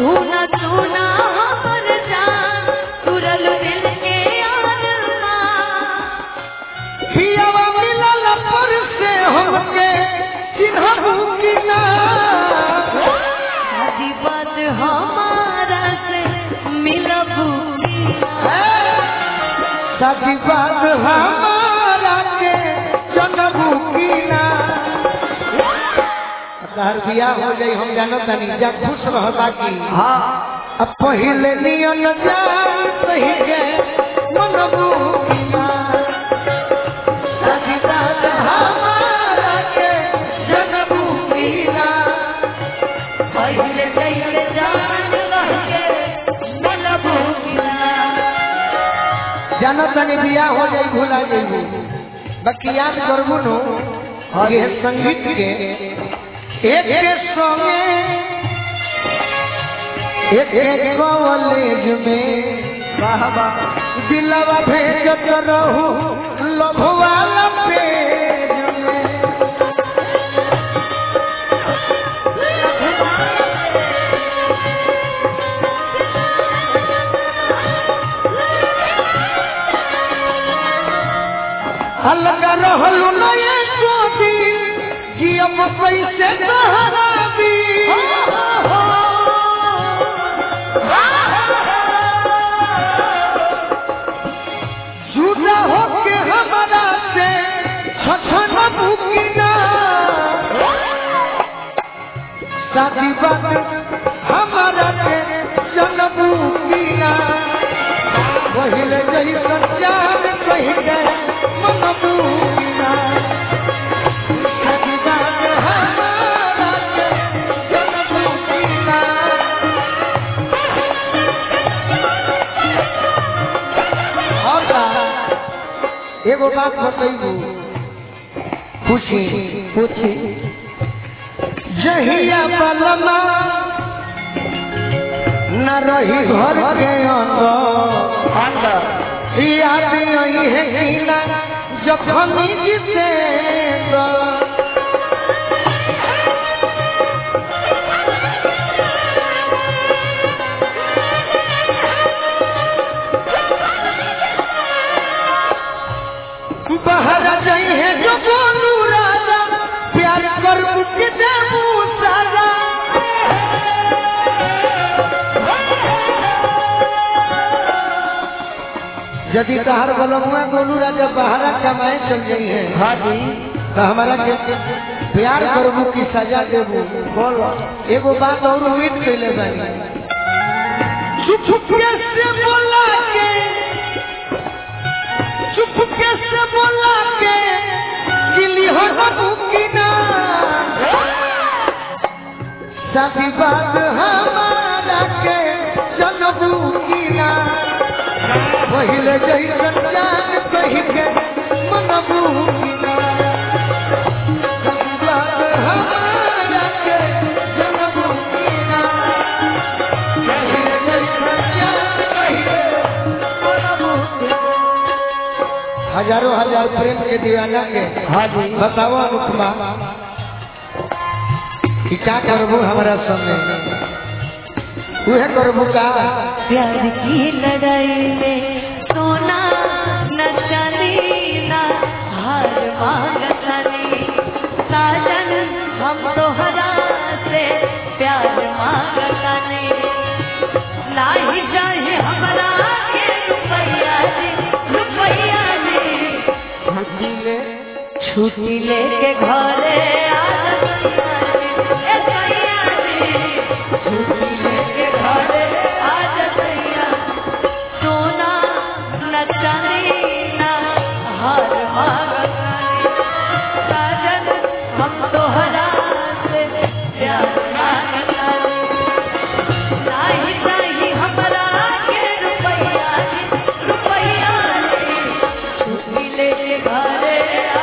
सुना सुना हमर जान तुरल दिल के अरमान पियावा मिलल पर से हमके चिन्हबू की ना शादी बात हमारा से मिलबू शादी बात हमारा के जनबू की ना तहर बियाह हो जाई हम जानो तनी जा खुश रह बाकी हां अब पहिले नियन जान सही के मनबू की ना शादी बात हमारा के जनबू की ना पहिले पहिले जान रह के मिलबू की ना जानो तनी बियाह हो जाई भुला जाई बाकी याद करबू नो ये संगीत के एक संगे एक कॉलेज में बाबा दिलवा भेजत रहू लभवाला पेज में अलग रहलू न ये सोची कि अब कैसे बहराबी जुदा होके हमारा से छछन बुकिना शादी बात हमारा के जनबू कीना पहिले जही सच्चार कही गए मनबू कीना एगो बात बताइबू पूछी पूछी जहिया बलमा न रही घर के अंदर याद नहीं है कि ना जखन जीते बाहर जाई है जो बोलू राजा प्यार कर के देबू सारा यदि तहार बलमुआ गोलू राजा बाहर कमाए चल गई है हाँ जी तो हमारा के प्यार करबू की सजा देबू बोलो एगो बात और उम्मीद कैले बानी चुप से बोला के चुप कैसे बोला के गिली हो की ना शादी बात हमारा के जनबू की ना पहिले जही जान कही के मनबू की ना शादी बात हमारा के जनबू की ना पहिले जही जान कही के मनबू की ना हजारों हजार प्रेम के दीवाना के हाँ जी बताओ अनुपमा कि क्या करबू हमारा समय उहे करबू का प्यार की लड़ाई में सोना न चांदी ना हार मांगतानी साजन हम तोहरा से प्यार मांगतानी नाही चाहे हमरा के रुपया छुट्टी लेके घरे छुट्टी लेके घरे सोना न चांदी ना हार मांगतानी साजन हम तोहरा से प्यार मांगतानी नाही चाही हमरा के रुपया छुट्टी लेके घरे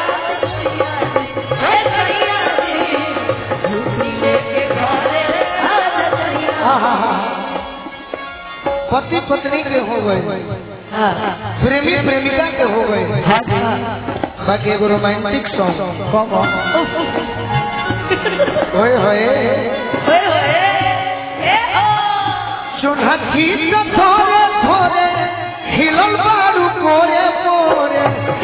पति पत्नी के हो गए प्रेमी प्रेमिका के हो गए बाकी एगो रोमांटिक सॉन्ग होए होए चोन्हा ठीक थोरे थोरे खिलल बारू कोरे कोरे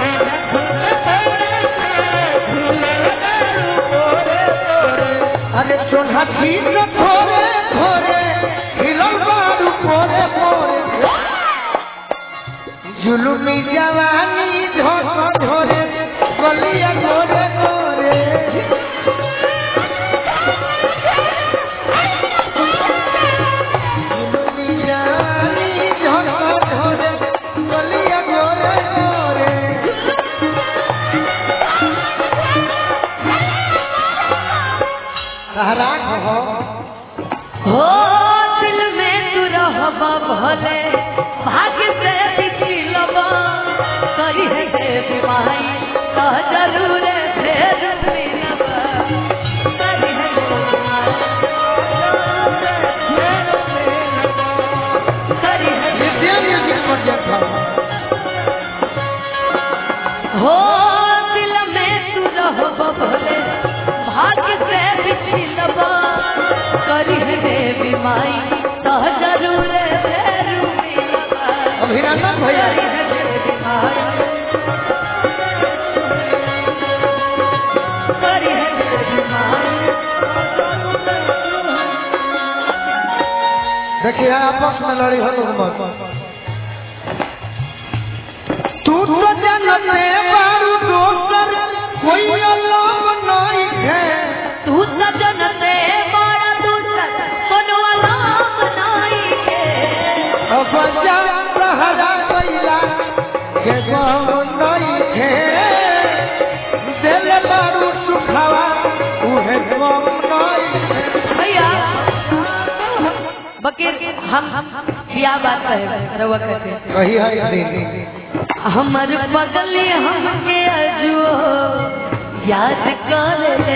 अरे चोन्हा ठीक थोरे थोरे खिलल बारू कोरे कोरे जुलुमी जवानी झोंक झोरे गलिया गोरे गोरे जुलुमी जवानी झोंक झोरे गलिया गोरे गोरे सहरा हो दिल में तू रहबा भले भाग्य से बिछलबा करी है बीमारी तो जरूर फेर मिलबा करी है हो दिल में तू रहबा भले भाग्य से बिछलबा करी है बीमारी तो जरूर फेर मिलबा अभिनंदन भैया देखिए आपस में लड़ी हो लोग मत तू तो जनते बारू दोसर कोई अल्लाह नहीं है तू तो जनते बारा दोसर कोनो अल्लाह नहीं है अब जा रहरा कैला के गो नहीं है दिल बारू सुखावा उहे गम नहीं है भैया बकीर हम क्या बात है रवा कहते वही है हमर बगली हमके अजुओ याद कर ले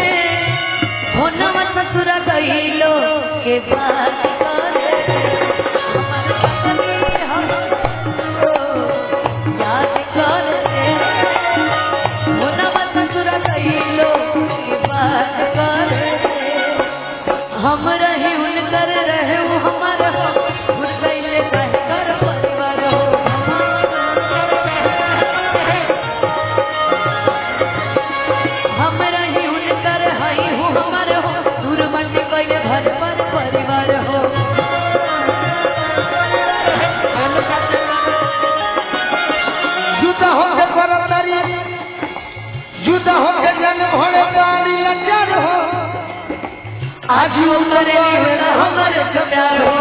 होनवा ससुरा गईलो के बात कर ले हमर बगली हमको याद कर ले होनवा ससुरा गईलो के बात कर ले हम रही उनकर रहे हमारा भूल गईले कहकर परिवार हो हम रही उनकर हई हो हमारे हो दूर मंडी कइले घर पर परिवार हो जुदा हो के करतारी जुदा हो के जन भोले गाड़ी लचर हो आज उनरे लिए हमारे से प्यार हो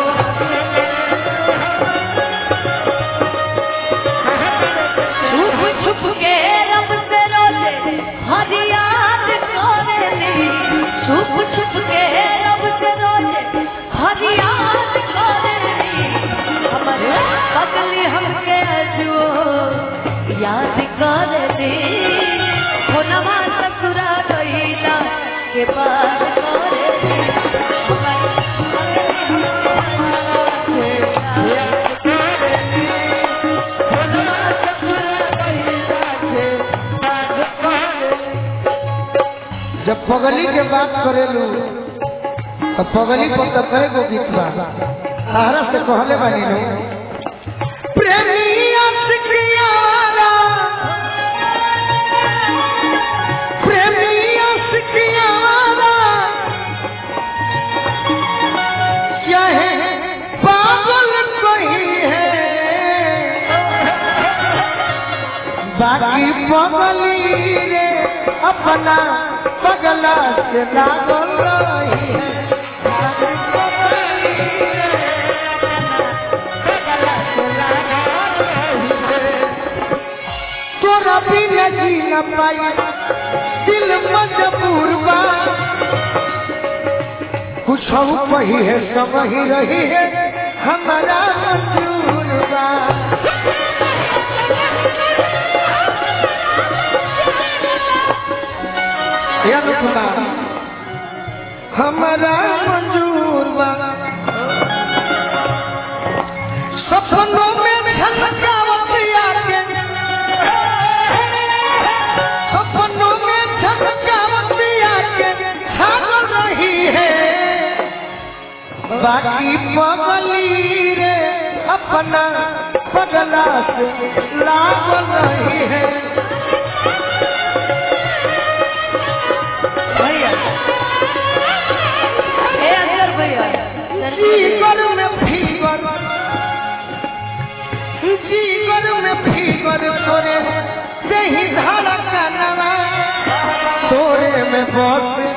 छुप छुप के रब से रोले हर याद करेली छुप छुप के रब से रोले हर याद करेली हमारे बगली हमके अजुओ याद करेली होनवा ससुरा गईला के बाद करेली जब पगली के बात करेलू तो पगली पर तो कहे गो गीत बा सहारा से कहले बानी लो प्रेमी आशिकियारा प्रेमी आशिकियारा क्या है पागल कोई है बाकी पगली रे अपना पगला से लागल रही है तोरा बिना जी न पाई दिल मजबूर बा कुछ वही है सब ही रही है हमारा मंजूर बा हमारा मंजूर बा सपनों में झलकावत आके सपनों में झलकावत आके छान रही है बाकी बाकी पगली रे अपना पगला से लागल नहीं है। भैया ए अंदर भैया जीगर में फीगर तोरे से ही धड़कनवा तोरे में बस